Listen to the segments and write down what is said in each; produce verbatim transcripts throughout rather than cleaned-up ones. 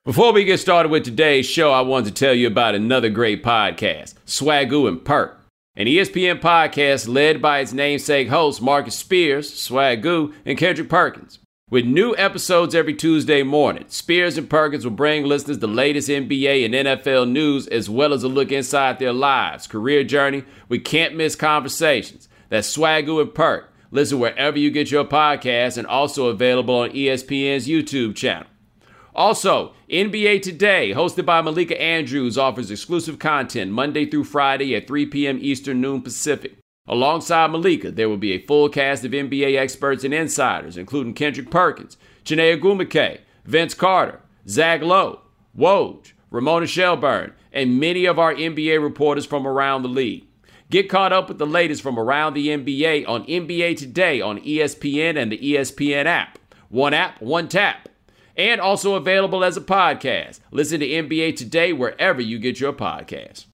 Before we get started with today's show, I wanted to tell you about another great podcast, Swagoo and Perk, an E S P N podcast led by its namesake hosts Marcus Spears, Swagoo, and Kendrick Perkins. With new episodes every Tuesday morning, Spears and Perkins will bring listeners the latest N B A and N F L news, as well as a look inside their lives, career journey with can't-miss conversations. That's Swagoo and Perk. Listen wherever you get your podcasts, and also available on E S P N's YouTube channel. Also, N B A Today, hosted by Malika Andrews, offers exclusive content Monday through Friday at three p.m. Eastern, noon Pacific. Alongside Malika, there will be a full cast of N B A experts and insiders, including Kendrick Perkins, Chiney Ogwumike, Vince Carter, Zach Lowe, Woj, Ramona Shelburne, and many of our N B A reporters from around the league. Get caught up with the latest from around the N B A on N B A Today on E S P N and the E S P N app. One app, one tap. And also available as a podcast. Listen to N B A Today wherever you get your podcasts.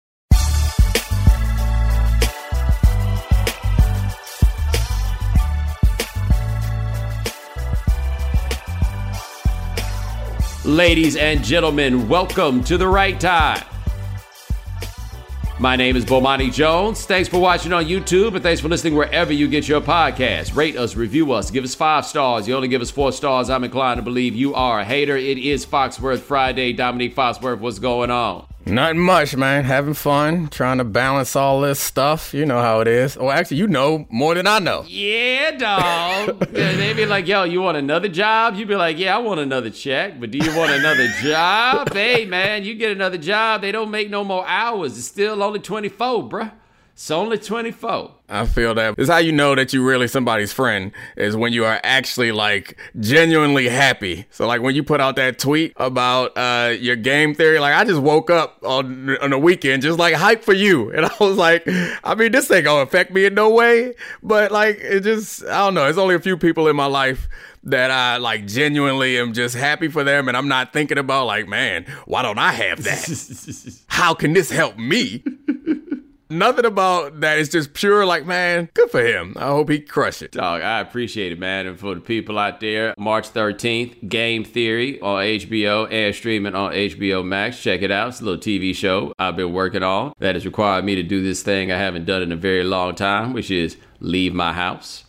Ladies and gentlemen, welcome to The Right Time. My name is Bomani Jones. Thanks for watching on YouTube, and thanks for listening wherever you get your podcasts. Rate us, review us, give us five stars. You only give us four stars, I'm inclined to believe you are a hater. It is Foxworth Friday. Dominique Foxworth, what's going on? Nothing much, man. Having fun, trying to balance all this stuff. You know how it is. Well, actually, you know more than I know. Yeah, dog. Yeah, they be like, yo, you want another job? You be like, yeah, I want another check, but do you want another job? Hey, man, you get another job. They don't make no more hours. It's still only twenty-four, bruh. It's only twenty-four. I feel that. It's how you know that you're really somebody's friend, is when you are actually, like, genuinely happy. So, like, when you put out that tweet about uh, your game theory, like, I just woke up on, on the weekend just, like, hype for you. And I was like, I mean, this ain't gonna affect me in no way. But, like, it just, I don't know. There's only a few people in my life that I, like, genuinely am just happy for them. And I'm not thinking about, like, man, why don't I have that? How can this help me? Nothing about that. It's just pure, like, man, good for him. I hope he crush it. Dog, I appreciate it, man. And for the people out there, March thirteenth, Game Theory on H B O and streaming on H B O Max. Check it out. It's a little T V show I've been working on that has required me to do this thing I haven't done in a very long time, which is leave my house.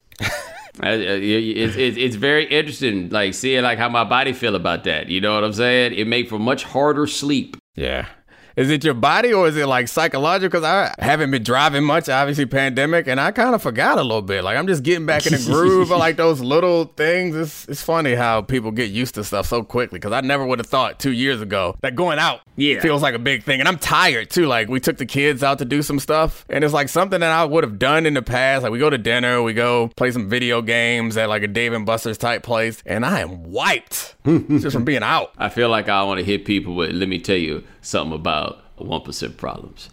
it's, it's, it's very interesting, like, seeing, like, how my body feel about that. You know what I'm saying? It make for much harder sleep. Yeah. Is it your body or is it like psychological? Because I haven't been driving much, obviously pandemic, and I kind of forgot a little bit. Like, I'm just getting back in the groove of like those little things. It's it's funny how people get used to stuff so quickly, because I never would have thought two years ago that going out yeah. feels like a big thing. And I'm tired too. Like, we took the kids out to do some stuff, and it's like something that I would have done in the past. Like, we go to dinner, we go play some video games at like a Dave and Buster's type place, and I am wiped just from being out. I feel like I want to hit people with, let me tell you something about one percent problems.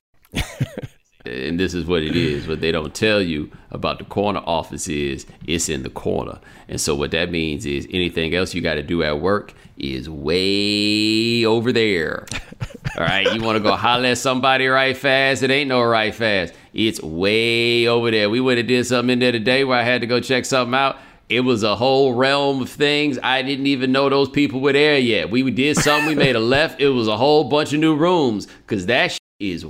And this is what it is. What they don't tell you about the corner office is it's in the corner. And so what that means is anything else you got to do at work is way over there. All right, you want to go holler at somebody right fast? It ain't no right fast. It's way over there. We went and did something in there today where I had to go check something out. It was a whole realm of things. I didn't even know those people were there yet. We did something. We made a left. It was a whole bunch of new rooms, because that shit is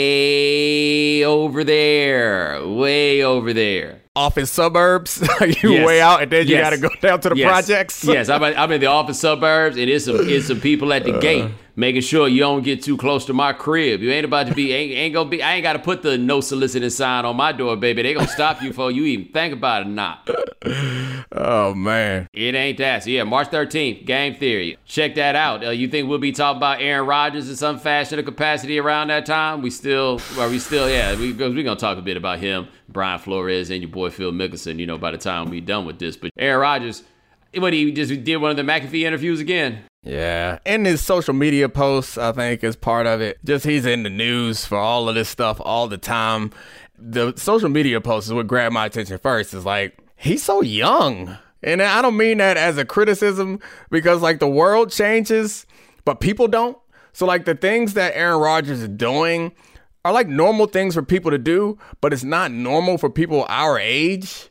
way over there. Way over there. Office suburbs? you yes. way out and then you yes. got to go down to the yes. projects? Yes, I'm, I'm in the office suburbs, and it's some, it's some people at the uh. gate making sure you don't get too close to my crib. You ain't about to be, ain't, ain't gonna be, I ain't got to put the no soliciting sign on my door, baby. They gonna stop you before you even think about it or not. Oh, man. It ain't that. So, yeah, March thirteenth, Game Theory. Check that out. Uh, you think we'll be talking about Aaron Rodgers in some fashion or capacity around that time? We still, are we still, yeah, we, we're going to talk a bit about him, Brian Flores, and your boy Phil Mickelson, you know, by the time we done with this. But Aaron Rodgers, what, he just did one of the McAfee interviews again? Yeah. And his social media posts, I think, is part of it. Just he's in the news for all of this stuff all the time. The social media posts is what grabbed my attention first. Is like, he's so young. And I don't mean that as a criticism, because like the world changes, but people don't. So like the things that Aaron Rodgers is doing are like normal things for people to do, but it's not normal for people our age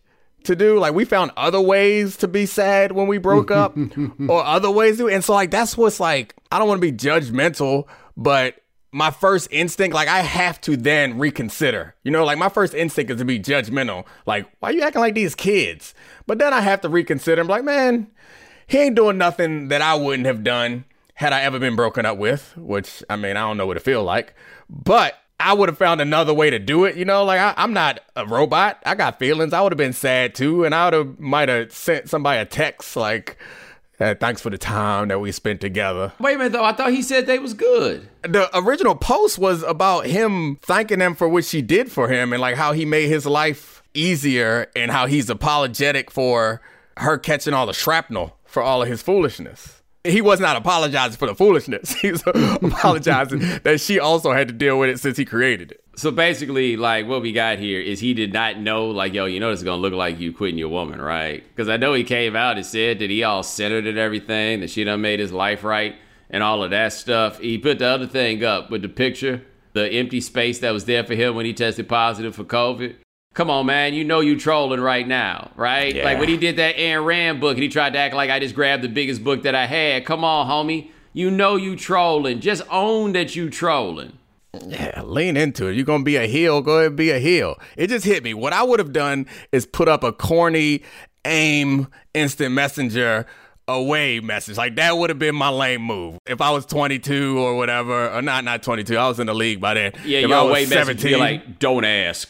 to do. Like, we found other ways to be sad when we broke up or other ways to. And so, like, that's what's like, I don't want to be judgmental, but my first instinct, like, I have to then reconsider. You know, like, my first instinct is to be judgmental. Like, why you acting like these kids? But then I have to reconsider. I'm like, man, he ain't doing nothing that I wouldn't have done had I ever been broken up with, which, I mean, I don't know what it feel like. But I would have found another way to do it. You know, like, I, I'm not a robot. I got feelings. I would have been sad, too. And I would have might have sent somebody a text like, hey, thanks for the time that we spent together. Wait a minute, though. I thought he said they was good. The original post was about him thanking them for what she did for him and, like, how he made his life easier and how he's apologetic for her catching all the shrapnel for all of his foolishness. He was not apologizing for the foolishness. He was apologizing that she also had to deal with it since he created it. So basically, like, what we got here is he did not know, like, yo, you know this is going to look like you quitting your woman, right? Because I know he came out and said that he all centered and everything, that she done made his life right and all of that stuff. He put the other thing up with the picture, the empty space that was there for him when he tested positive for COVID. Come on, man. You know you trolling right now, right? Yeah. Like when he did that Ayn Rand book and he tried to act like I just grabbed the biggest book that I had. Come on, homie. You know you trolling. Just own that you trolling. Yeah, lean into it. You're going to be a heel, go ahead and be a heel. It just hit me. What I would have done is put up a corny AIM instant messenger away message. Like, that would have been my lame move. If I was twenty-two or whatever, or not, not twenty-two. I was in the league by then. Yeah, if your I was away seventeen, message be like, don't ask.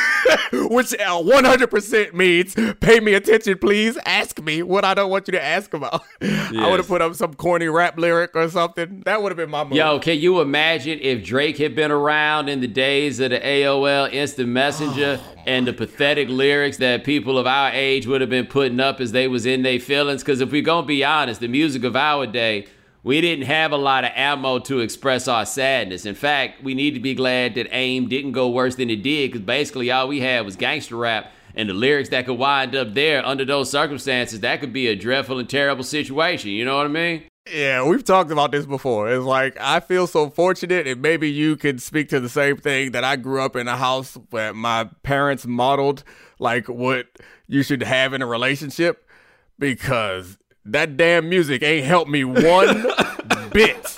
Which uh, one hundred percent means pay me attention, please. Ask me what I don't want you to ask about. Yes. I would have put up some corny rap lyric or something. That would have been my move. Yo, can you imagine if Drake had been around in the days of the A O L Instant Messenger oh, and the pathetic lyrics that people of our age would have been putting up as they was in their feelings? Because if we're going to be honest, the music of our day, we didn't have a lot of ammo to express our sadness. In fact, we need to be glad that AIM didn't go worse than it did, because basically all we had was gangster rap, and the lyrics that could wind up there under those circumstances, that could be a dreadful and terrible situation. You know what I mean? Yeah, we've talked about this before. It's like, I feel so fortunate, and maybe you could speak to the same thing, that I grew up in a house where my parents modeled like what you should have in a relationship, because that damn music ain't helped me one bit.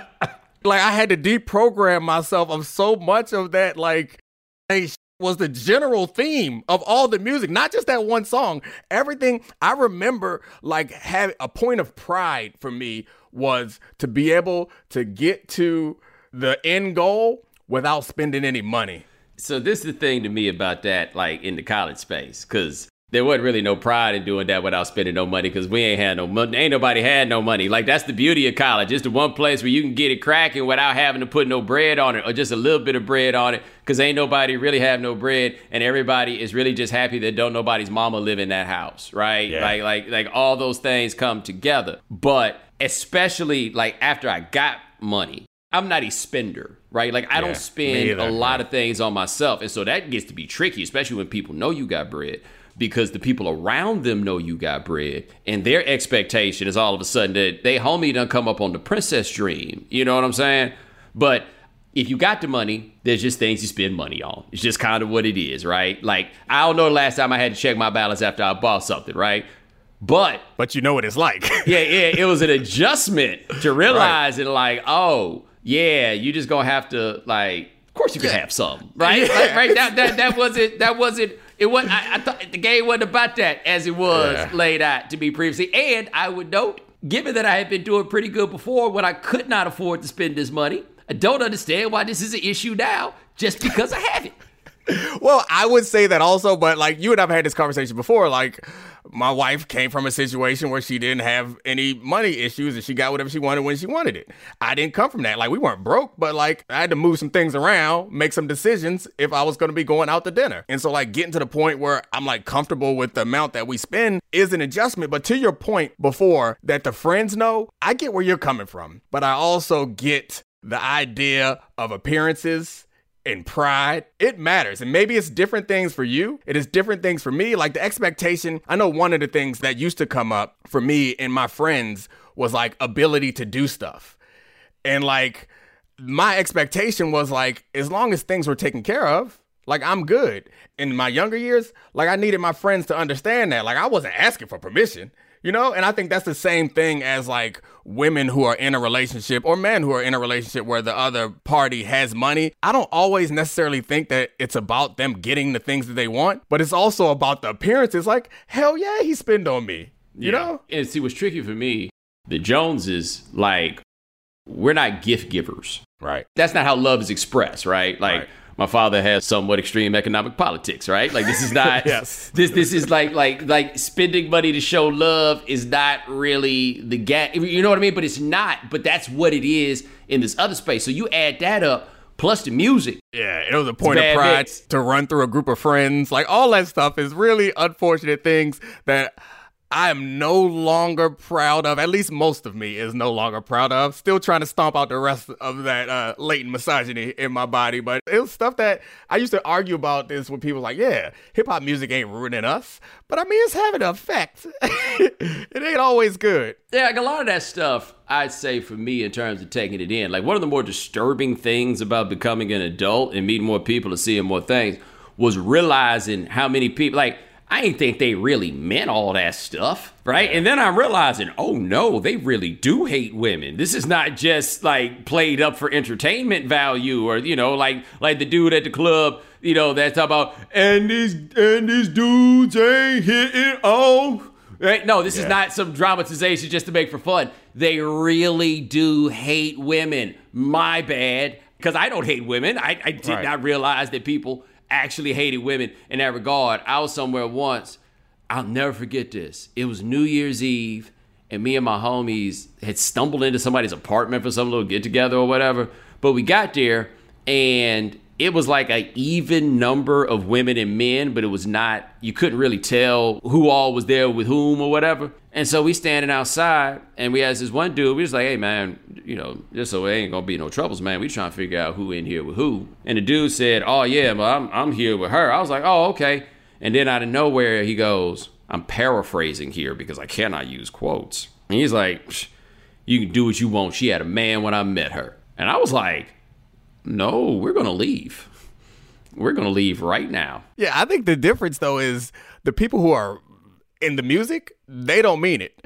Like, I had to deprogram myself of so much of that, like, hey, was the general theme of all the music, not just that one song. Everything I remember, like, have a point of pride for me was to be able to get to the end goal without spending any money. So this is the thing to me about that, like, in the college space, because there wasn't really no pride in doing that without spending no money, because we ain't had no money. Ain't nobody had no money. Like, that's the beauty of college. It's the one place where you can get it cracking without having to put no bread on it, or just a little bit of bread on it, because ain't nobody really have no bread, and everybody is really just happy that don't nobody's mama live in that house, right? Yeah. Like, like, like all those things come together. But especially, like, after I got money, I'm not a spender, right? Like, I yeah, don't spend either, a lot man. of things on myself, and so that gets to be tricky, especially when people know you got bread. Because the people around them know you got bread, and their expectation is all of a sudden that they homie done come up on the princess dream. You know what I'm saying? But if you got the money, there's just things you spend money on. It's just kind of what it is, right? Like, I don't know the last time I had to check my balance after I bought something, right? But but you know what it's like. yeah, yeah, it was an adjustment to realizing, right. like, oh, yeah, you just gonna have to, like, of course you can have some, right? Yeah. Like, right? That that that wasn't that wasn't. It wasn't. I, I thought the game wasn't about that as it was yeah. laid out to be previously. And I would note, given that I had been doing pretty good before when I could not afford to spend this money, I don't understand why this is an issue now just because I have it. Well, I would say that also, but like you and I've had this conversation before, like my wife came from a situation where she didn't have any money issues and she got whatever she wanted when she wanted it. I didn't come from that. Like, we weren't broke, but like I had to move some things around, make some decisions if I was going to be going out to dinner. And so like getting to the point where I'm like comfortable with the amount that we spend is an adjustment. But to your point before that the friends know, I get where you're coming from, but I also get the idea of appearances and pride. It matters. And maybe it's different things for you. It is different things for me. Like the expectation, I know one of the things that used to come up for me and my friends was like ability to do stuff. And like my expectation was like, as long as things were taken care of, Like, I'm good. In my younger years, like, I needed my friends to understand that. Like, I wasn't asking for permission, you know? And I think that's the same thing as, like, women who are in a relationship or men who are in a relationship where the other party has money. I don't always necessarily think that it's about them getting the things that they want, but it's also about the appearances. Like, hell yeah, he spent on me, you yeah. know? And see, what's tricky for me, the Joneses, like, we're not gift givers. Right. That's not how love is expressed, right? Like, right. My father has somewhat extreme economic politics, right? Like, this is not, yes. this this is like, like, like spending money to show love is not really the gap. You know what I mean? But it's not, but that's what it is in this other space. So you add that up, plus the music. Yeah, it was a point of pride mix. To run through a group of friends. Like, all that stuff is really unfortunate things that I am no longer proud of. At least most of me is no longer proud of. Still trying to stomp out the rest of that uh, latent misogyny in my body. But it was stuff that I used to argue about this with people like, yeah, hip hop music ain't ruining us. But I mean, it's having an effect. It ain't always good. Yeah, like a lot of that stuff, I'd say for me in terms of taking it in, like one of the more disturbing things about becoming an adult and meeting more people and seeing more things was realizing how many people, like, I didn't think they really meant all that stuff, right? And then I'm realizing, oh no, they really do hate women. This is not just like played up for entertainment value, or, you know, like like the dude at the club, you know, that's about, and these and these dudes ain't hitting off. Right? No, this yeah. is not some dramatization just to make for fun. They really do hate women. My bad, because I don't hate women. I, I did right. not realize that people actually hated women in that regard. I was somewhere once, I'll never forget this. It was New Year's Eve, and me and my homies had stumbled into somebody's apartment for some little get together or whatever. But we got there, and it was like an even number of women and men, but it was not, you couldn't really tell who all was there with whom or whatever. And so we standing outside, and we asked this one dude, we was like, hey man, you know, just so it ain't gonna be no troubles, man, we trying to figure out who in here with who. And the dude said, oh yeah, well, I'm, I'm here with her. I was like, oh, okay. And then out of nowhere, he goes, I'm paraphrasing here because I cannot use quotes. And he's like, you can do what you want. She had a man when I met her. And I was like, no, we're going to leave. We're going to leave right now. Yeah, I think the difference, though, is the people who are in the music, they don't mean it.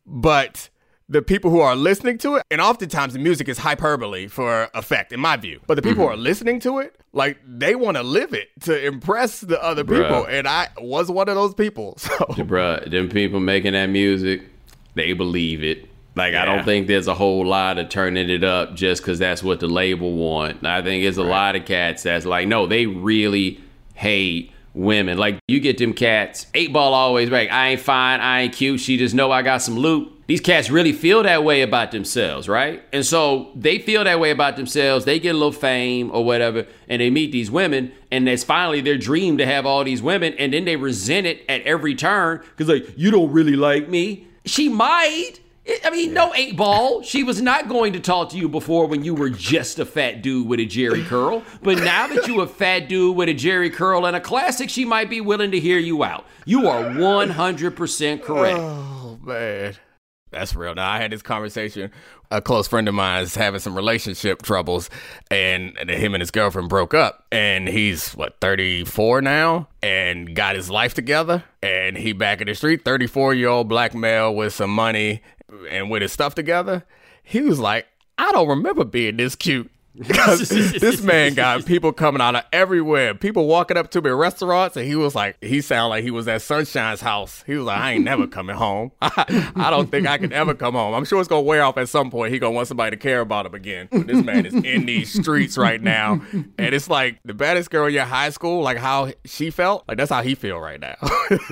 But the people who are listening to it, and oftentimes the music is hyperbole for effect, in my view. But the people mm-hmm. who are listening to it, like, they want to live it to impress the other Bruh. people. And I was one of those people. So, Bruh, them people making that music, they believe it. Like, yeah. I don't think there's a whole lot of turning it up just because that's what the label want. I think it's a right. lot of cats that's like, no, they really hate women. Like, you get them cats, eight ball always like, I ain't fine, I ain't cute, she just know I got some loot. These cats really feel that way about themselves, right? And so they feel that way about themselves. They get a little fame or whatever, and they meet these women, and it's finally their dream to have all these women, and then they resent it at every turn because, like, you don't really like me. She might. I mean, yeah. no eight ball. She was not going to talk to you before when you were just a fat dude with a Jerry curl. But now that you a fat dude with a Jerry curl and a classic, she might be willing to hear you out. You are one hundred percent correct. Oh, man. That's real. Now, I had this conversation. A close friend of mine is having some relationship troubles, and him and his girlfriend broke up. And he's, what, thirty-four now? And got his life together. And he back in the street, thirty-four-year-old black male with some money and with his stuff together. He was like, I don't remember being this cute. Because this man got people coming out of everywhere. People walking up to me at restaurants, and he was like, he sounded like he was at Sunshine's house. He was like, I ain't never coming home. I, I don't think I can ever come home. I'm sure it's going to wear off at some point. He going to want somebody to care about him again. But this man is in these streets right now. And it's like the baddest girl in your high school, like how she felt, like that's how he feel right now.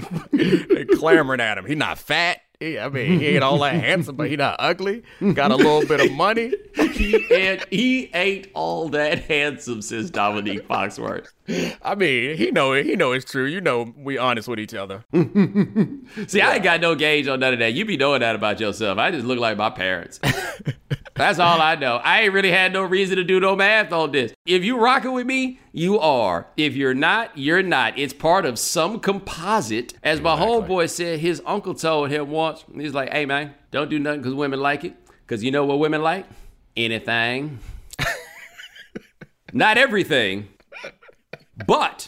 They clamoring at him. He not fat. He, I mean, he ain't all that handsome, but he not ugly. Got a little bit of money. He ain't, he ain't all that handsome, says Dominique Foxworth. I mean, he know it. He know it's true. You know, we honest with each other. See, yeah. I ain't got no gauge on none of that. You be knowing that about yourself. I just look like my parents. That's all I know. I ain't really had no reason to do no math on this. If you rocking with me, you are. If you're not, you're not. It's part of some composite. As my exactly. homeboy said, his uncle told him once, he's like, hey, man, don't do nothing because women like it. Because you know what women like? Anything. Not everything, But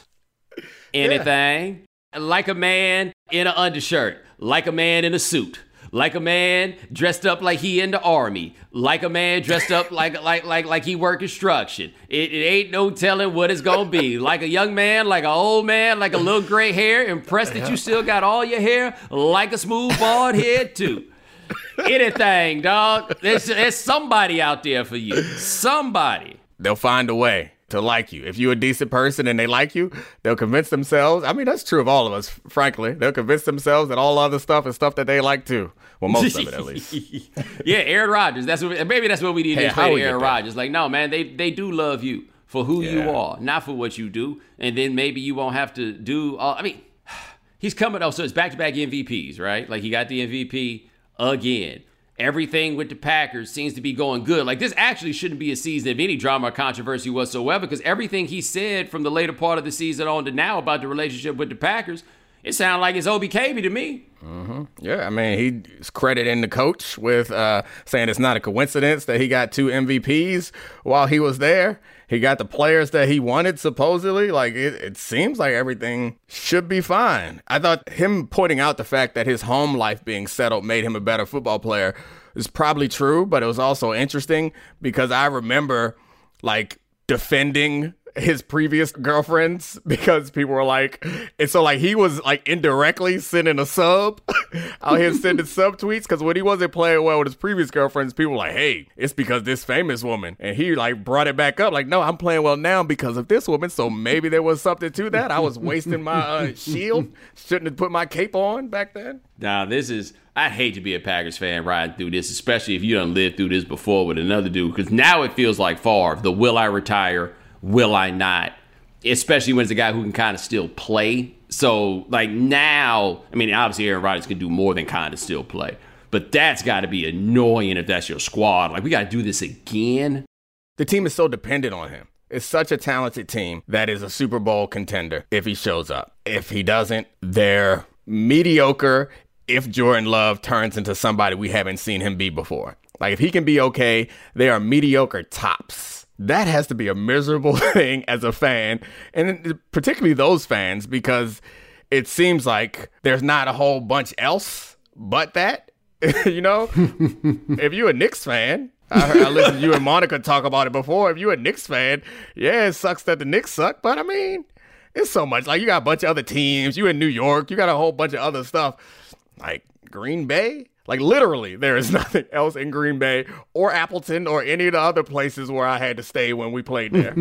anything yeah. like a man in an undershirt, like a man in a suit, like a man dressed up like he in the army, like a man dressed up like like like like he work construction. It, it ain't no telling what it's gonna be. Like a young man, like an old man, like a little gray hair. Impressed that you still got all your hair, like a smooth bald head too. Anything, dog. There's, there's somebody out there for you. Somebody. They'll find a way to like you. If you're a decent person and they like you, they'll convince themselves. I mean, that's true of all of us, frankly. They'll convince themselves that all other stuff is stuff that they like too. Well, most of it, at least. Yeah, Aaron Rodgers. That's what. Maybe that's what we need to hey, explain to Aaron Rodgers. Like, no, man, they they do love you for who yeah. you are, not for what you do. And then maybe you won't have to do all. I mean, he's coming. Oh, so it's back-to-back M V Ps, right? Like, he got the M V P again. Everything with the Packers seems to be going good. Like, this actually shouldn't be a season of any drama or controversy whatsoever, because everything he said from the later part of the season on to now about the relationship with the Packers, it sounded like it's O B K B to me. Mm-hmm. Yeah, I mean, he's crediting the coach with uh, saying it's not a coincidence that he got two M V Ps while he was there. He got the players that he wanted, supposedly. Like, it, it seems like everything should be fine. I thought him pointing out the fact that his home life being settled made him a better football player is probably true, but it was also interesting because I remember, like, defending his previous girlfriends because people were like, and so like he was like indirectly sending a sub out here sending sub tweets because when he wasn't playing well with his previous girlfriends, people were like, hey, it's because this famous woman, and he like brought it back up like, no, I'm playing well now because of this woman, so maybe there was something to that. I was wasting my uh, shield, shouldn't have put my cape on back then. Now this is, I'd hate to be a Packers fan riding through this, especially if you done lived through this before with another dude, because now it feels like Favre, the will I retire, will I not? Especially when it's a guy who can kind of still play. So, like, now, I mean, obviously Aaron Rodgers can do more than kind of still play. But that's got to be annoying if that's your squad. Like, we got to do this again. The team is so dependent on him. It's such a talented team that is a Super Bowl contender if he shows up. If he doesn't, they're mediocre if Jordan Love turns into somebody we haven't seen him be before. Like, if he can be okay, they are mediocre tops. That has to be a miserable thing as a fan, and particularly those fans, because it seems like there's not a whole bunch else but that, you know? If you're a Knicks fan, I, heard, I listened to you and Monica talk about it before. If you're a Knicks fan, yeah, it sucks that the Knicks suck, but I mean, it's so much. Like, you got a bunch of other teams. You in New York, you got a whole bunch of other stuff. Like, Green Bay? Like, literally, there is nothing else in Green Bay or Appleton or any of the other places where I had to stay when we played there.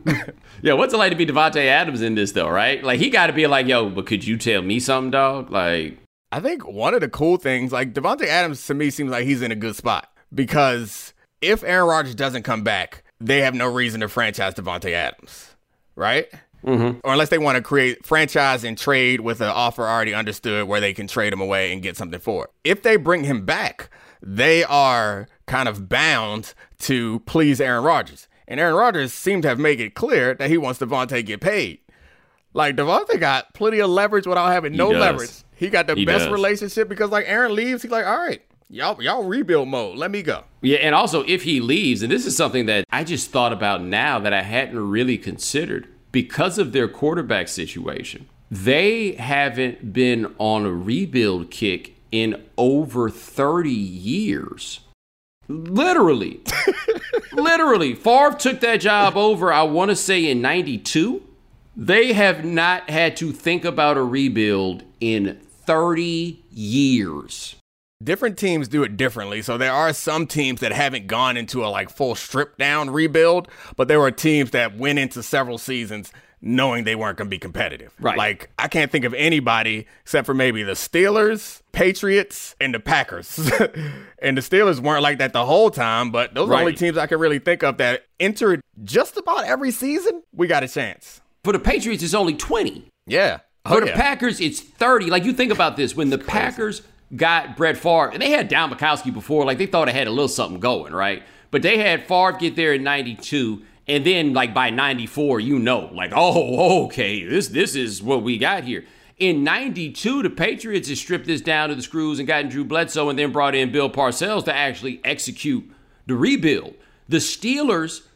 Yeah, what's it like to be Devontae Adams in this, though, right? Like, he got to be like, yo, but could you tell me something, dog? Like, I think one of the cool things, like, Devontae Adams, to me, seems like he's in a good spot. Because if Aaron Rodgers doesn't come back, they have no reason to franchise Devontae Adams, right? Mm-hmm. Or unless they want to create franchise and trade with an offer already understood where they can trade him away and get something for it. If they bring him back, they are kind of bound to please Aaron Rodgers. And Aaron Rodgers seemed to have made it clear that he wants Devontae to get paid. Like, Devontae got plenty of leverage without having he no does. leverage. He got the he best does. relationship because, like, Aaron leaves, he's like, all right, y'all, y'all rebuild mode. Let me go. Yeah, and also, if he leaves, and this is something that I just thought about now that I hadn't really considered, because of their quarterback situation, they haven't been on a rebuild kick in over thirty years. Literally. Literally. Favre took that job over, I want to say, in ninety-two. They have not had to think about a rebuild in thirty years. Different teams do it differently. So there are some teams that haven't gone into a like full strip down rebuild, but there were teams that went into several seasons knowing they weren't going to be competitive. Right. Like, I can't think of anybody except for maybe the Steelers, Patriots, and the Packers. And the Steelers weren't like that the whole time, but those right. are the only teams I can really think of that entered just about every season. We got a chance. For the Patriots, it's only twenty. Yeah. For oh, the yeah. Packers, it's thirty. Like, you think about this. When the It's crazy. Packers got Brett Favre, and they had Don Bukowski before, like, they thought it had a little something going, right? But they had Favre get there in ninety-two, and then, like, by ninety-four, you know, like, oh, okay, this this is what we got here. In ninety-two, the Patriots had stripped this down to the screws and gotten Drew Bledsoe and then brought in Bill Parcells to actually execute the rebuild. The Steelers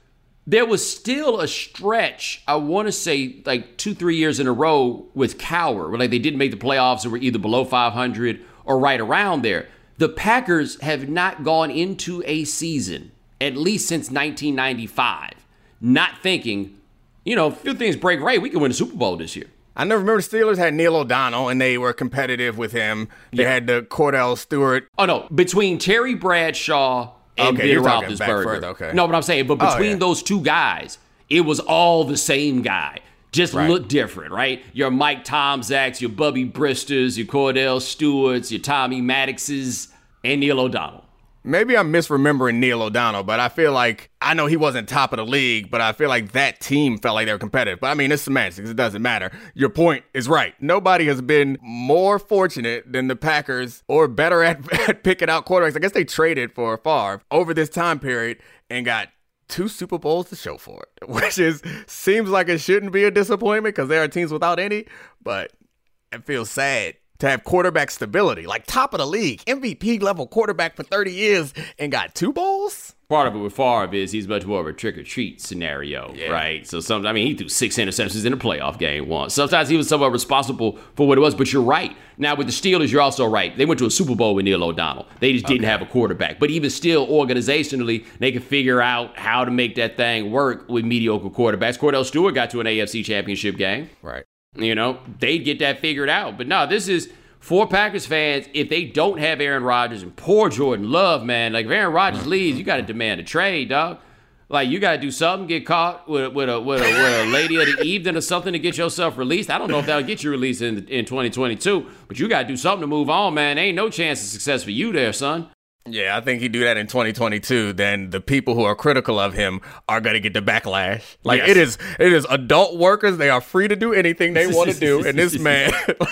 there was still a stretch, I want to say like two, three years in a row with Cowher, where like they didn't make the playoffs or were either below five hundred or right around there. The Packers have not gone into a season, at least since nineteen ninety-five, not thinking, you know, if a few things break right, we can win the Super Bowl this year. I never remember the Steelers had Neil O'Donnell, and they were competitive with him. They yeah. had the Cordell Stewart. Oh, no. Between Terry Bradshaw and okay, Ben Roethlisberger. Okay. No, but I'm saying, but between oh, yeah. those two guys, it was all the same guy. Just right. look different, right? Your Mike Tomczaks, your Bubby Bristers, your Cordell Stewarts, your Tommy Maddoxes, and Neil O'Donnell. Maybe I'm misremembering Neil O'Donnell, but I feel like, I know he wasn't top of the league, but I feel like that team felt like they were competitive. But I mean, it's semantics. It doesn't matter. Your point is right. Nobody has been more fortunate than the Packers or better at, at picking out quarterbacks. I guess they traded for Favre over this time period and got two Super Bowls to show for it, which is seems like it shouldn't be a disappointment because there are teams without any, but it feels sad to have quarterback stability, like top of the league, M V P level quarterback for thirty years and got two bowls? Part of it with Favre is he's much more of a trick-or-treat scenario, yeah. right? So, some, I mean, he threw six interceptions in a playoff game once. Sometimes he was somewhat responsible for what it was, but you're right. Now, with the Steelers, you're also right. They went to a Super Bowl with Neil O'Donnell. They just didn't okay. have a quarterback. But even still, organizationally, they could figure out how to make that thing work with mediocre quarterbacks. Cordell Stewart got to an A F C championship game. Right. You know, they'd get that figured out. But no, this is... For Packers fans, if they don't have Aaron Rodgers, and poor Jordan Love, man, like if Aaron Rodgers leaves, you got to demand a trade, dog. Like you got to do something, get caught with, with, a, with, a, with a lady of the evening or something to get yourself released. I don't know if that'll get you released in in twenty twenty-two, but you got to do something to move on, man. Ain't no chance of success for you there, son. Yeah, I think he'd do that in twenty twenty-two. Then the people who are critical of him are going to get the backlash. Like yes. it is, it is adult workers. They are free to do anything they want to do. And this man,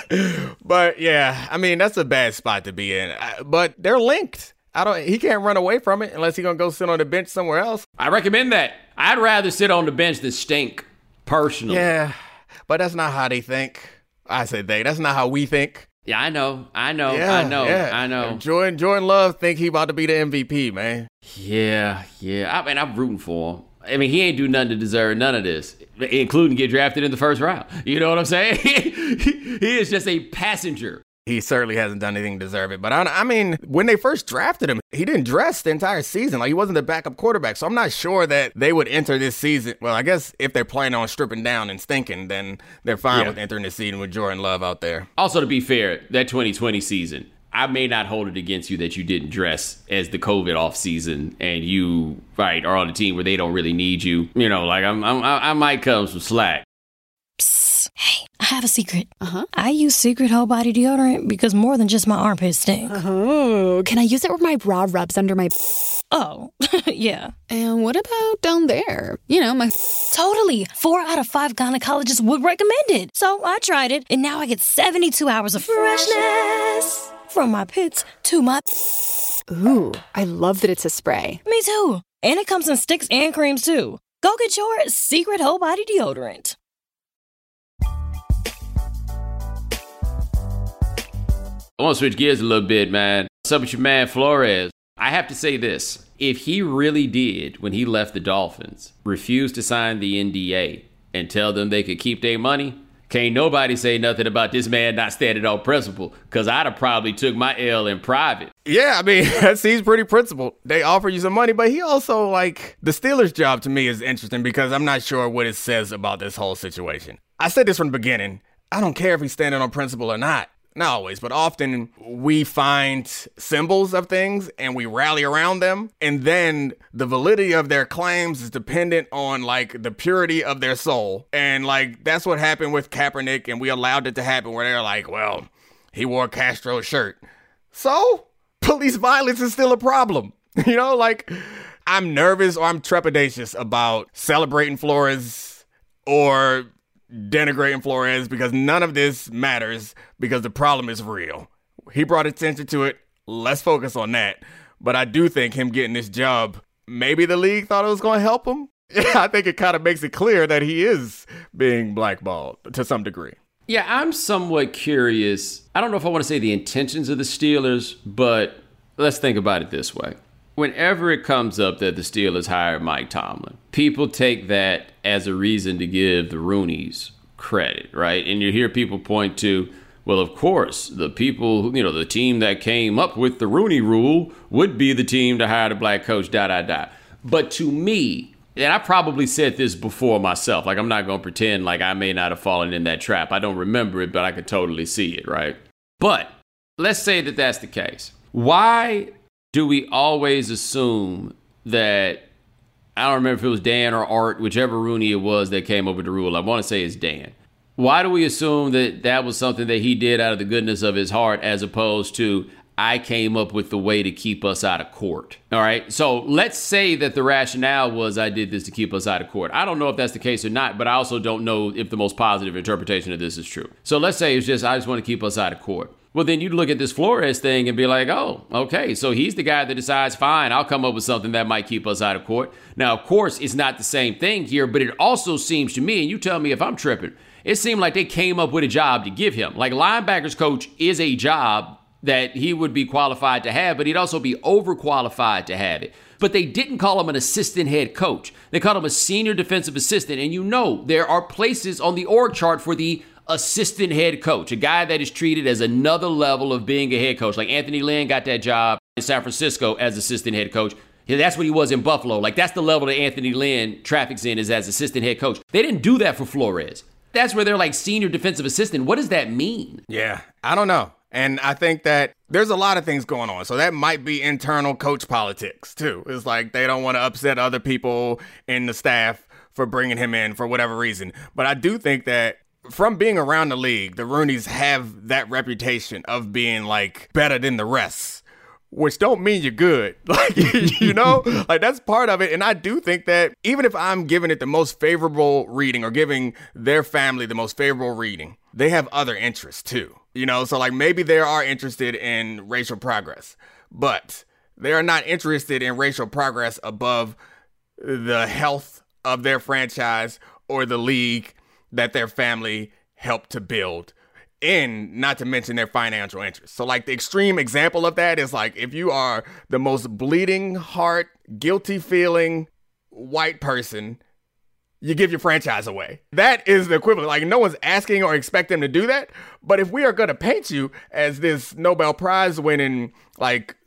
but yeah, I mean, that's a bad spot to be in. But they're linked. I don't. He can't run away from it unless he's going to go sit on the bench somewhere else. I recommend that. I'd rather sit on the bench than stink, personally. Yeah, but that's not how they think. I said they. That's not how we think. Yeah, I know, I know, yeah, I know, yeah. I know. Jordan, Jordan Love think he about to be the M V P, man. Yeah, yeah. I mean, I'm rooting for him. I mean, he ain't do nothing to deserve none of this, including get drafted in the first round. You know what I'm saying? He is just a passenger. He certainly hasn't done anything to deserve it. But I, I mean, when they first drafted him, he didn't dress the entire season. Like, he wasn't the backup quarterback. So I'm not sure that they would enter this season. Well, I guess if they're planning on stripping down and stinking, then they're fine yeah. with entering the season with Jordan Love out there. Also, to be fair, that twenty twenty season, I may not hold it against you that you didn't dress as the COVID offseason and you, right, are on a team where they don't really need you. You know, like, I'm, I'm, I might come some slack. Psst. Hey, I have a secret. Uh-huh. I use Secret Whole Body Deodorant because more than just my armpits stink. Oh, can I use it where my bra rubs under my... Oh, yeah. And what about down there? You know, my... Totally. Four out of five gynecologists would recommend it. So I tried it, and now I get seventy-two hours of freshness from my pits to my... Ooh, I love that it's a spray. Me too. And it comes in sticks and creams, too. Go get your Secret Whole Body Deodorant. I want to switch gears a little bit, man. What's up with your man Flores? I have to say this. If he really did, when he left the Dolphins, refuse to sign the N D A and tell them they could keep their money, can't nobody say nothing about this man not standing on principle, because I'd have probably took my L in private. Yeah, I mean, that seems pretty principled. They offer you some money, but he also, like, the Steelers' job to me is interesting because I'm not sure what it says about this whole situation. I said this from the beginning. I don't care if he's standing on principle or not. Not always, but often we find symbols of things and we rally around them. And then the validity of their claims is dependent on like the purity of their soul. And like, that's what happened with Kaepernick. And we allowed it to happen where they're like, well, he wore Castro's shirt. So police violence is still a problem. You know, like I'm nervous or I'm trepidatious about celebrating Flores or denigrating Flores because none of this matters because the problem is real. He brought attention to it. Let's focus on that. But I do think him getting this job, maybe the league thought it was going to help him. Yeah, I think it kind of makes it clear that he is being blackballed to some degree. Yeah, I'm somewhat curious. I don't know if I want to say the intentions of the Steelers, but let's think about it this way. whenever it comes up that the Steelers hired Mike Tomlin, people take that as a reason to give the Rooneys credit, right? And you hear people point to, well, of course, the people, you know, the team that came up with the Rooney Rule would be the team to hire the black coach, da, da, da. But to me, and I probably said this before myself, like I'm not going to pretend like I may not have fallen in that trap. I don't remember it, but I could totally see it, right? But let's say that that's the case. Why do we always assume that, I don't remember if it was Dan or Art, whichever Rooney it was that came up with the rule. I want to say it's Dan. Why do we assume that that was something that he did out of the goodness of his heart as opposed to, I came up with the way to keep us out of court? All right. So let's say that the rationale was I did this to keep us out of court. I don't know if that's the case or not, but I also don't know if the most positive interpretation of this is true. So let's say it's just, I just want to keep us out of court. Well, then you'd look at this Flores thing and be like, oh, okay, so he's the guy that decides, fine, I'll come up with something that might keep us out of court. Now, of course, it's not the same thing here, but it also seems to me, and you tell me if I'm tripping, it seemed like they came up with a job to give him. Like, linebackers coach is a job that he would be qualified to have, but he'd also be overqualified to have it. But they didn't call him an assistant head coach. They called him a senior defensive assistant. And you know, there are places on the org chart for the assistant head coach, a guy that is treated as another level of being a head coach. Like Anthony Lynn got that job in San Francisco as assistant head coach. Yeah, that's what he was in Buffalo. Like, that's the level that Anthony Lynn traffics in, is as assistant head coach. They didn't do that for Flores. That's where they're like senior defensive assistant. What does that mean? Yeah, I don't know. And I think that there's a lot of things going on. So that might be internal coach politics, too. It's like they don't want to upset other people in the staff for bringing him in for whatever reason. But I do think that from being around the league, the Rooneys have that reputation of being like better than the rest, which don't mean you're good. Like, you know, like that's part of it. And I do think that even if I'm giving it the most favorable reading or giving their family the most favorable reading, they have other interests too. You know, so like maybe they are interested in racial progress, but they are not interested in racial progress above the health of their franchise or the league that their family helped to build, and not to mention their financial interests. So like the extreme example of that is like if you are the most bleeding heart, guilty feeling white person, you give your franchise away. That is the equivalent. Like no one's asking or expecting them to do that. But if we are going to paint you as this Nobel Prize winning, like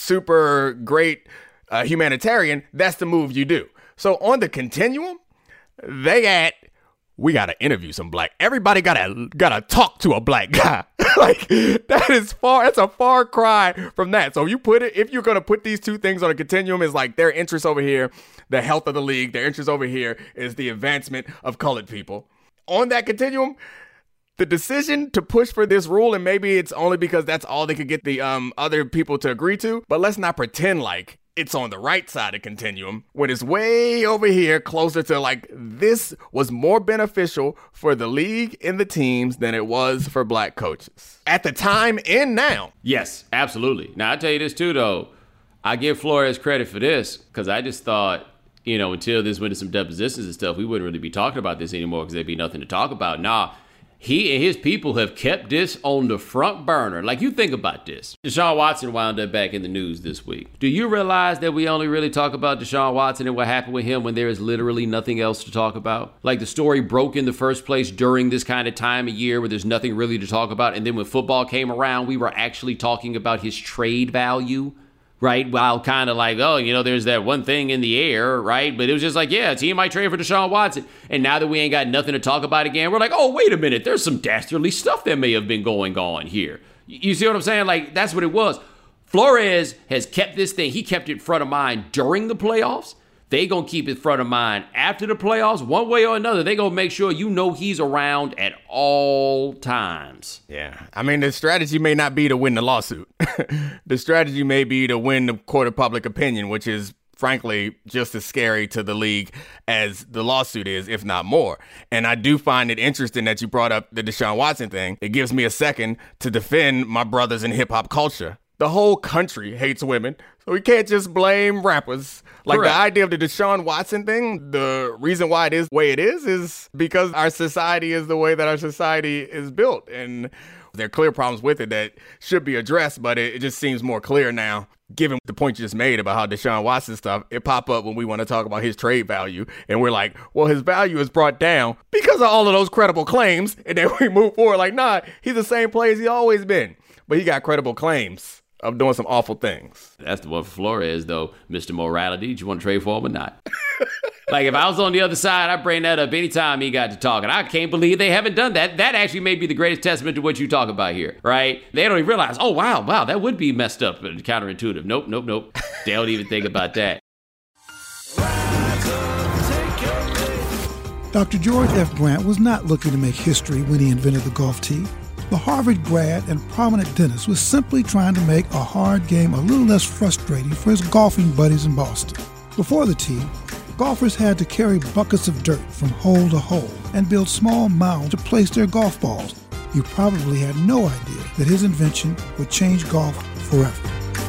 super great uh, humanitarian, that's the move you do. So on the continuum, they at, we got to interview some black. Everybody got to got to talk to a black guy. Like that is far. That's a far cry from that. So you put it, if you're going to put these two things on a continuum, is like their interest over here, the health of the league, their interest over here is the advancement of colored people. On that continuum, the decision to push for this rule, and maybe it's only because that's all they could get the um other people to agree to, but let's not pretend like it's on the right side of continuum when it's way over here closer to like this was more beneficial for the league and the teams than it was for black coaches at the time and now. Yes, absolutely. Now, I tell you this too, though. I give Flores credit for this because I just thought, you know, until this went to some depositions and stuff, we wouldn't really be talking about this anymore because there'd be nothing to talk about. Nah, he and his people have kept this on the front burner. Like, you think about this. Deshaun Watson wound up back in the news this week. Do you realize that we only really talk about Deshaun Watson and what happened with him when there is literally nothing else to talk about? Like, the story broke in the first place during this kind of time of year where there's nothing really to talk about. And then when football came around, we were actually talking about his trade value, right? While kind of like, oh, you know, there's that one thing in the air, right? But it was just like, yeah, a team might trade for Deshaun Watson. And now that we ain't got nothing to talk about again, we're like, oh, wait a minute. There's some dastardly stuff that may have been going on here. You see what I'm saying? Like, that's what it was. Flores has kept this thing. He kept it front of mind during the playoffs. They going to keep it front of mind after the playoffs. One way or another, they going to make sure you know he's around at all times. Yeah. I mean, the strategy may not be to win the lawsuit. The strategy may be to win the court of public opinion, which is, frankly, just as scary to the league as the lawsuit is, if not more. And I do find it interesting that you brought up the Deshaun Watson thing. It gives me a second to defend my brothers in hip-hop culture. The whole country hates women, so we can't just blame rappers. Like, correct. The idea of the Deshaun Watson thing, the reason why it is the way it is, is because our society is the way that our society is built. And there are clear problems with it that should be addressed, but it, it just seems more clear now given the point you just made about how Deshaun Watson stuff, it pop up when we want to talk about his trade value. And we're like, well, his value is brought down because of all of those credible claims. And then we move forward like, nah, he's the same player as he always been. But he got credible claims of doing some awful things. That's the one for Flores, though. Mister Morality, did you want to trade for him or not? Like, if I was on the other side, I'd bring that up anytime he got to talking. I can't believe they haven't done that. That actually may be the greatest testament to what you talk about here, right? They don't even realize, oh, wow, wow, that would be messed up and counterintuitive. Nope, nope, nope. They don't even think about that. Doctor George F. Brandt was not looking to make history when he invented the golf tee. The Harvard grad and prominent dentist was simply trying to make a hard game a little less frustrating for his golfing buddies in Boston. Before the tee, golfers had to carry buckets of dirt from hole to hole and build small mounds to place their golf balls. He probably had no idea that his invention would change golf forever.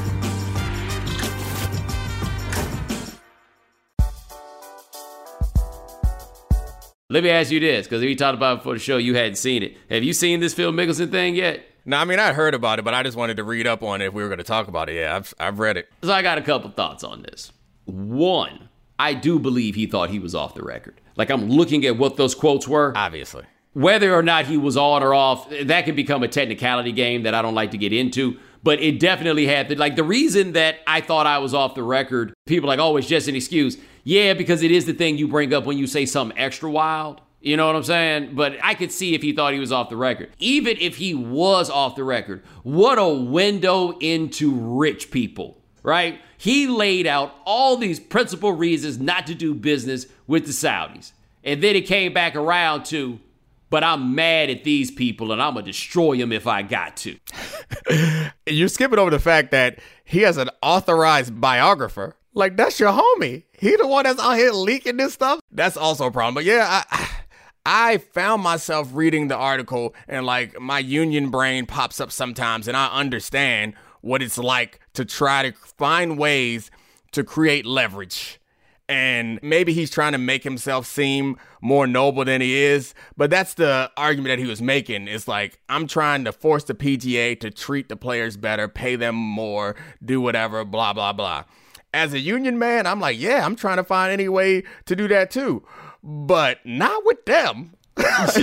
Let me ask you this, because we talked about it before the show, you hadn't seen it. Have you seen this Phil Mickelson thing yet? No, I mean, I heard about it, but I just wanted to read up on it if we were going to talk about it. Yeah, I've, I've read it. So I got a couple thoughts on this. One, I do believe he thought he was off the record. Like, I'm looking at what those quotes were. Obviously. Whether or not he was on or off, that can become a technicality game that I don't like to get into. But it definitely had to, like, the reason that I thought I was off the record, people are like, oh, it's just an excuse. Yeah, because it is the thing you bring up when you say something extra wild. You know what I'm saying? But I could see if he thought he was off the record. Even if he was off the record, what a window into rich people, right? He laid out all these principal reasons not to do business with the Saudis. And then it came back around to, but I'm mad at these people and I'm going to destroy them if I got to. You're skipping over the fact that he has an authorized biographer. Like, that's your homie. He the one that's out here leaking this stuff. That's also a problem. But yeah, I... I found myself reading the article and like my union brain pops up sometimes and I understand what it's like to try to find ways to create leverage. And maybe he's trying to make himself seem more noble than he is. But that's the argument that he was making. It's like, I'm trying to force the P G A to treat the players better, pay them more, do whatever, blah, blah, blah. As a union man, I'm like, yeah, I'm trying to find any way to do that too. But not with them. You have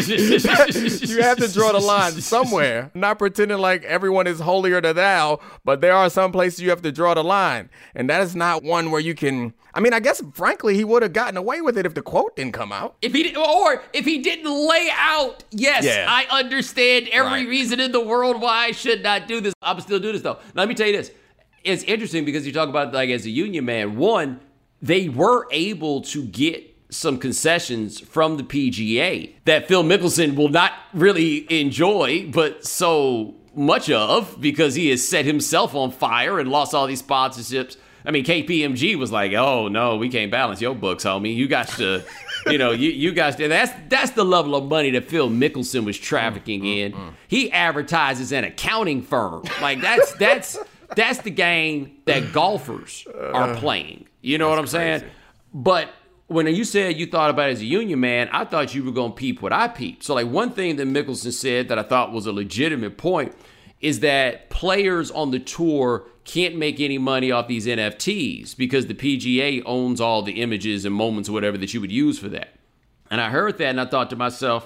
to draw the line somewhere. Not pretending like everyone is holier than thou, but there are some places you have to draw the line. And that is not one where you can... I mean, I guess, frankly, he would have gotten away with it if the quote didn't come out. If he, Or if he didn't lay out, yes, yeah. I understand every right. reason in the world why I should not do this. I'm still do this, though. Now, let me tell you this. It's interesting because you talk about, like, as a union man, one, they were able to get some concessions from the P G A that Phil Mickelson will not really enjoy, but so much of because he has set himself on fire and lost all these sponsorships. I mean, K P M G was like, oh, no, we can't balance your books, homie. You got to, you know, you, you guys, that's that's the level of money that Phil Mickelson was trafficking mm, in. Mm, mm. He advertises an accounting firm. Like, that's, that's, that's the game that golfers are playing. You know what I'm saying? Crazy. But when you said you thought about it as a union man, I thought you were going to peep what I peeped. So, like, one thing that Mickelson said that I thought was a legitimate point is that players on the tour can't make any money off these N F Ts because the P G A owns all the images and moments or whatever that you would use for that. And I heard that and I thought to myself,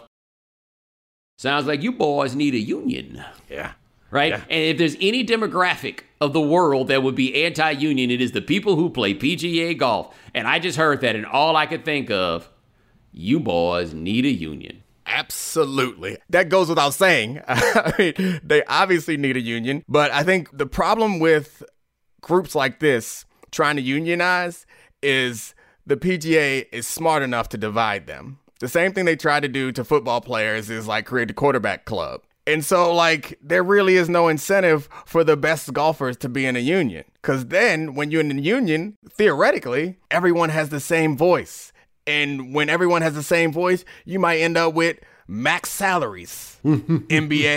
sounds like you boys need a union. Yeah. Right? Yeah. And if there's any demographic of the world that would be anti-union, it is the people who play P G A golf. And I just heard that, and all I could think of, you boys need a union. Absolutely. That goes without saying. I mean, they obviously need a union. But I think the problem with groups like this trying to unionize is the P G A is smart enough to divide them. The same thing they try to do to football players is like create a quarterback club. And so, like, there really is no incentive for the best golfers to be in a union. Because then, when you're in a union, theoretically, everyone has the same voice. And when everyone has the same voice, you might end up with max salaries. N B A,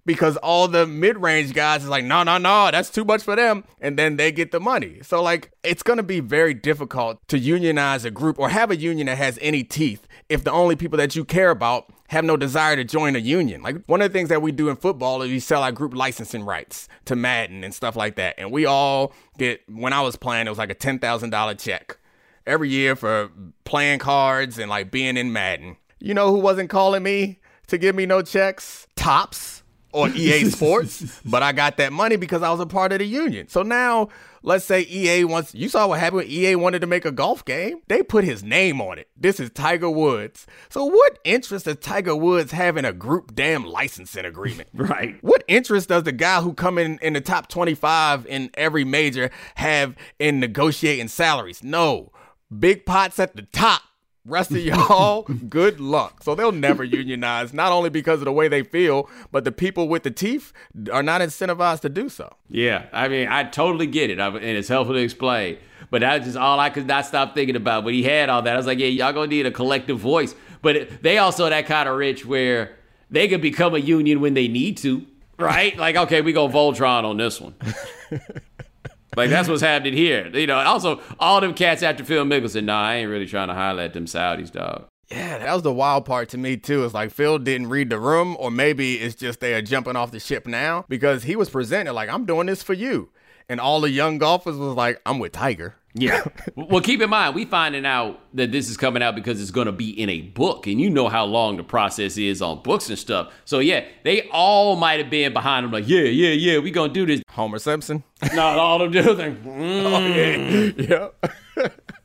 because all the mid-range guys is like, no, no, no, that's too much for them. And then they get the money. So like, it's going to be very difficult to unionize a group or have a union that has any teeth if the only people that you care about have no desire to join a union. Like, one of the things that we do in football is we sell our group licensing rights to Madden and stuff like that. And we all get, when I was playing, it was like a ten thousand dollars check every year for playing cards and like being in Madden. You know who wasn't calling me to give me no checks? Tops or E A Sports. But I got that money because I was a part of the union. So now, let's say E A wants, you saw what happened when E A wanted to make a golf game. They put his name on it. This is Tiger Woods. So what interest does Tiger Woods have in a group damn licensing agreement? Right. What interest does the guy who come in in the top twenty-five in every major have in negotiating salaries? No. Big pots at the top. Rest of y'all, good luck. So they'll never unionize, not only because of the way they feel, but the people with the teeth are not incentivized to do so. Yeah, I mean, I totally get it, and it's helpful to explain. But that's just all I could not stop thinking about. When he had all that, I was like, yeah, y'all gonna need a collective voice. But it, they also that kind of rich where they could become a union when they need to, right? Like, okay, we go Voltron on this one. Like, that's what's happening here. You know, also, all them cats after Phil Mickelson, nah, I ain't really trying to highlight them Saudis, dog. Yeah, that was the wild part to me, too. It's like Phil didn't read the room, or maybe it's just they are jumping off the ship now, because he was presented like, I'm doing this for you. And all the young golfers was like, I'm with Tiger. Yeah. Well, keep in mind, we finding out that this is coming out because it's going to be in a book. And you know how long the process is on books and stuff. So, yeah, they all might have been behind him like, yeah, yeah, yeah, we going to do this. Homer Simpson. Not all of them do. Like, mm. Oh, yeah. yeah.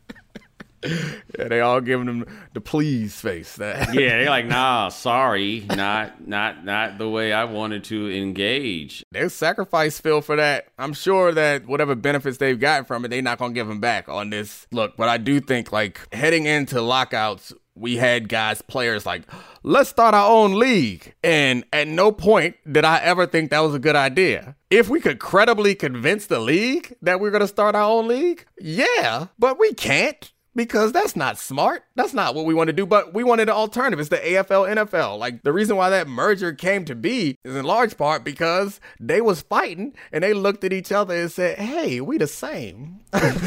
Yeah, they all giving him the please face. That. Yeah, they're like, nah, sorry, not not not the way I wanted to engage. They'll sacrifice Phil for that. I'm sure that whatever benefits they've gotten from it, they're not going to give him back on this. Look, but I do think, like, heading into lockouts, we had guys, players like, let's start our own league. And at no point did I ever think that was a good idea. If we could credibly convince the league that we're going to start our own league, yeah, but we can't. Because that's not smart. That's not what we want to do. But we wanted an alternative. It's the A F L N F L. Like, the reason why that merger came to be is in large part because they was fighting and they looked at each other and said, hey, we the same.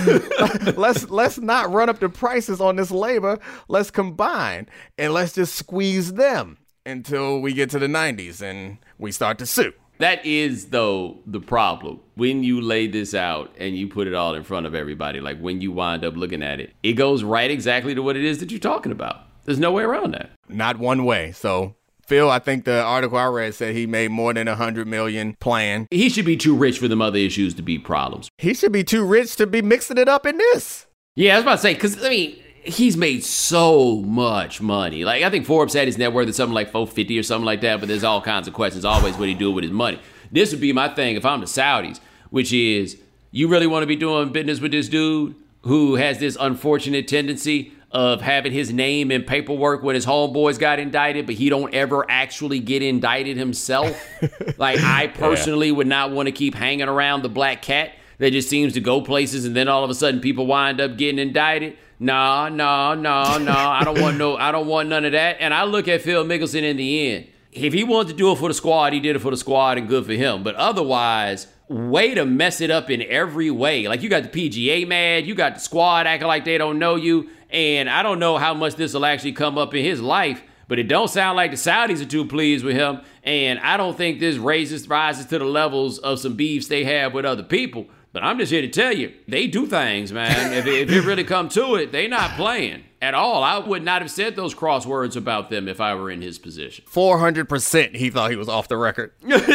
let's let's not run up the prices on this labor. Let's combine and let's just squeeze them until we get to the nineties and we start to sue. That is, though, the problem. When you lay this out and you put it all in front of everybody, like when you wind up looking at it, it goes right exactly to what it is that you're talking about. There's no way around that. Not one way. So, Phil, I think the article I read said he made more than one hundred million dollars playing. He should be too rich for them other issues to be problems. He should be too rich to be mixing it up in this. Yeah, I was about to say, because, I mean, he's made so much money. Like, I think Forbes had his net worth at something like four hundred fifty or something like that, but there's all kinds of questions always what he do with his money. This would be my thing if I'm the Saudis, which is, you really want to be doing business with this dude who has this unfortunate tendency of having his name in paperwork when his homeboys got indicted, but he don't ever actually get indicted himself? Like, I personally yeah. would not want to keep hanging around the black cat that just seems to go places and then all of a sudden people wind up getting indicted. No, no, no, no. I don't want no. I don't want none of that. And I look at Phil Mickelson in the end. If he wanted to do it for the squad, he did it for the squad, and good for him. But otherwise, way to mess it up in every way. Like, you got the P G A mad, you got the squad acting like they don't know you, and I don't know how much this will actually come up in his life, but it don't sound like the Saudis are too pleased with him, and I don't think this raises rises to the levels of some beefs they have with other people. But I'm just here to tell you, they do things, man. If it, if it really come to it, they not playing at all. I would not have said those crosswords about them if I were in his position. four hundred percent he thought he was off the record.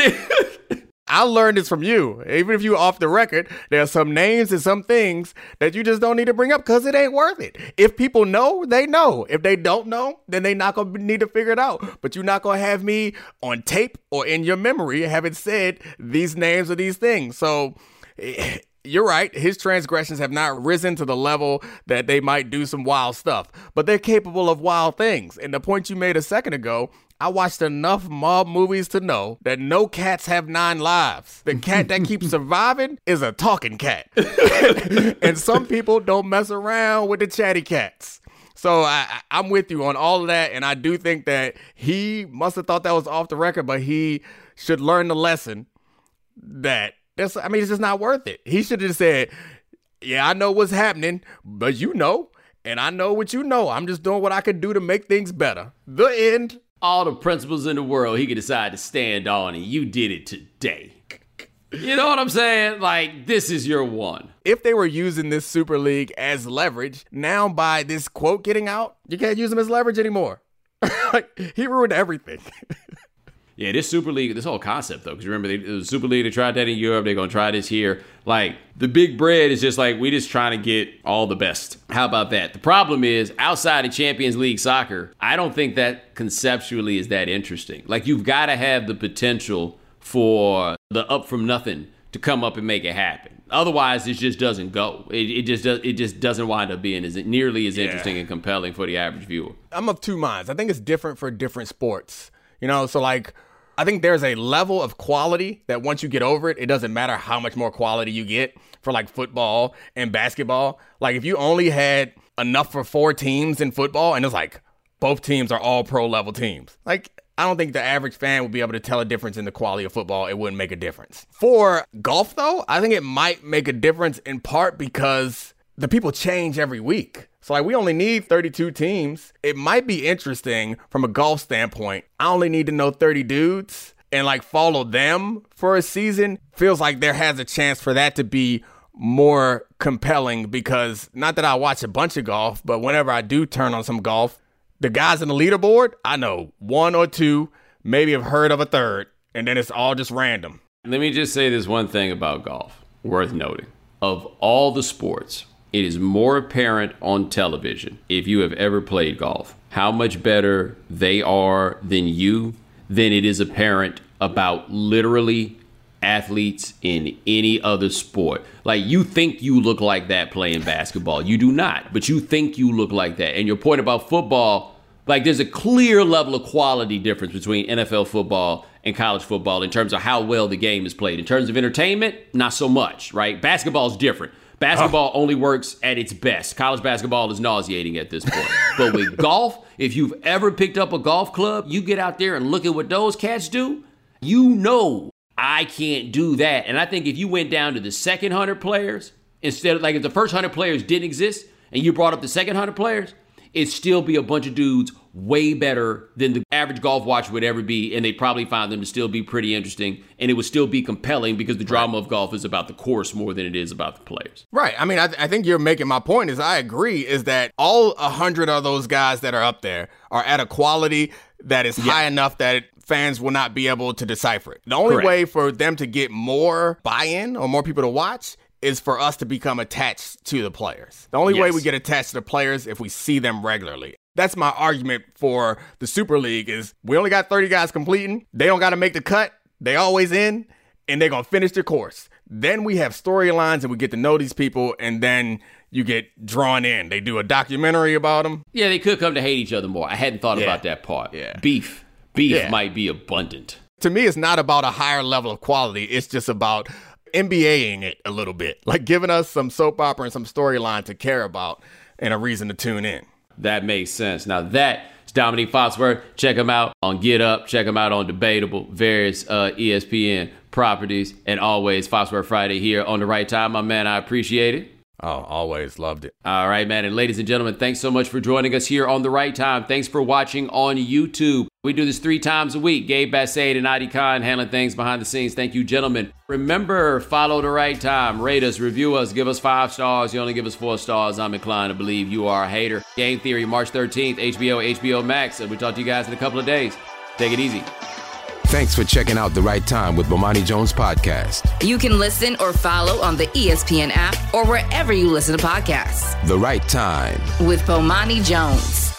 I learned this from you. Even if you off the record, there are some names and some things that you just don't need to bring up because it ain't worth it. If people know, they know. If they don't know, then they not going to need to figure it out. But you're not going to have me on tape or in your memory having said these names or these things. So you're right. His transgressions have not risen to the level that they might do some wild stuff, but they're capable of wild things. And the point you made a second ago, I watched enough mob movies to know that no cats have nine lives. The cat that keeps surviving is a talking cat. And some people don't mess around with the chatty cats. So I, I'm with you on all of that. And I do think that he must have thought that was off the record, but he should learn the lesson that, that's, I mean, it's just not worth it. He should have just said, yeah, I know what's happening, but you know, and I know what you know. I'm just doing what I could do to make things better. The end. All the principles in the world he could decide to stand on, and you did it today. You know what I'm saying? Like, this is your one. If they were using this Super League as leverage, now by this quote getting out, you can't use them as leverage anymore. Like, he ruined everything. Yeah, this Super League, this whole concept, though, because remember, they, the Super League, they tried that in Europe, they're going to try this here. Like, the big bread is just like, we just trying to get all the best. How about that? The problem is, outside of Champions League soccer, I don't think that conceptually is that interesting. Like, you've got to have the potential for the up from nothing to come up and make it happen. Otherwise, it just doesn't go. It, it just does, it just doesn't wind up being as nearly as yeah. interesting and compelling for the average viewer. I'm of two minds. I think it's different for different sports. You know, so like, I think there's a level of quality that once you get over it, it doesn't matter how much more quality you get for like football and basketball. Like if you only had enough for four teams in football and it's like both teams are all pro level teams. Like, I don't think the average fan would be able to tell a difference in the quality of football. It wouldn't make a difference. For golf, though, I think it might make a difference in part because the people change every week. So, like, we only need thirty-two teams. It might be interesting from a golf standpoint. I only need to know thirty dudes and, like, follow them for a season. Feels like there has a chance for that to be more compelling because not that I watch a bunch of golf, but whenever I do turn on some golf, the guys in the leaderboard, I know one or two, maybe have heard of a third, and then it's all just random. Let me just say this one thing about golf, worth noting. Of all the sports, it is more apparent on television, if you have ever played golf, how much better they are than you than it is apparent about literally athletes in any other sport. Like, you think you look like that playing basketball. You do not, but you think you look like that. And your point about football, like, there's a clear level of quality difference between N F L football and college football in terms of how well the game is played. In terms of entertainment, not so much, right? Basketball is different. Basketball oh. only works at its best. College basketball is nauseating at this point. But with golf, if you've ever picked up a golf club, you get out there and look at what those cats do, you know I can't do that. And I think if you went down to the second one hundred players, instead of, like, if the first one hundred players didn't exist and you brought up the second one hundred players, it'd still be a bunch of dudes way better than the average golf watcher would ever be, and they'd probably find them to still be pretty interesting, and it would still be compelling because the drama right. of golf is about the course more than it is about the players. Right. I mean, I, th- I think you're making my point is I agree is that all one hundred of those guys that are up there are at a quality that is yeah. high enough that it, fans will not be able to decipher it. The only Correct. way for them to get more buy-in or more people to watch is for us to become attached to the players. The only yes. way we get attached to the players if we see them regularly. That's my argument for the Super League is we only got thirty guys completing. They don't got to make the cut. They always in, and they're going to finish their course. Then we have storylines and we get to know these people, and then you get drawn in. They do a documentary about them. Yeah, they could come to hate each other more. I hadn't thought yeah. about that part. Yeah. Beef. Beef yeah. might be abundant. To me, it's not about a higher level of quality. It's just about N B A-ing it a little bit. Like giving us some soap opera and some storyline to care about and a reason to tune in. That makes sense. Now that is Dominique Foxworth. Check him out on Get Up. Check him out on Debatable, various uh, E S P N properties. And always Foxworth Friday here on The Right Time. My man, I appreciate it. Oh, always loved it. All right, man. And ladies and gentlemen, thanks so much for joining us here on The Right Time. Thanks for watching on YouTube. We do this three times a week. Gabe Bassade and Adi Khan handling things behind the scenes. Thank you, gentlemen. Remember, follow The Right Time. Rate us, review us, give us five stars. You only give us four stars. I'm inclined to believe you are a hater. Game Theory, March thirteenth, H B O, H B O Max. And we'll talk to you guys in a couple of days. Take it easy. Thanks for checking out The Right Time with Bomani Jones podcast. You can listen or follow on the E S P N app or wherever you listen to podcasts. The Right Time with Bomani Jones.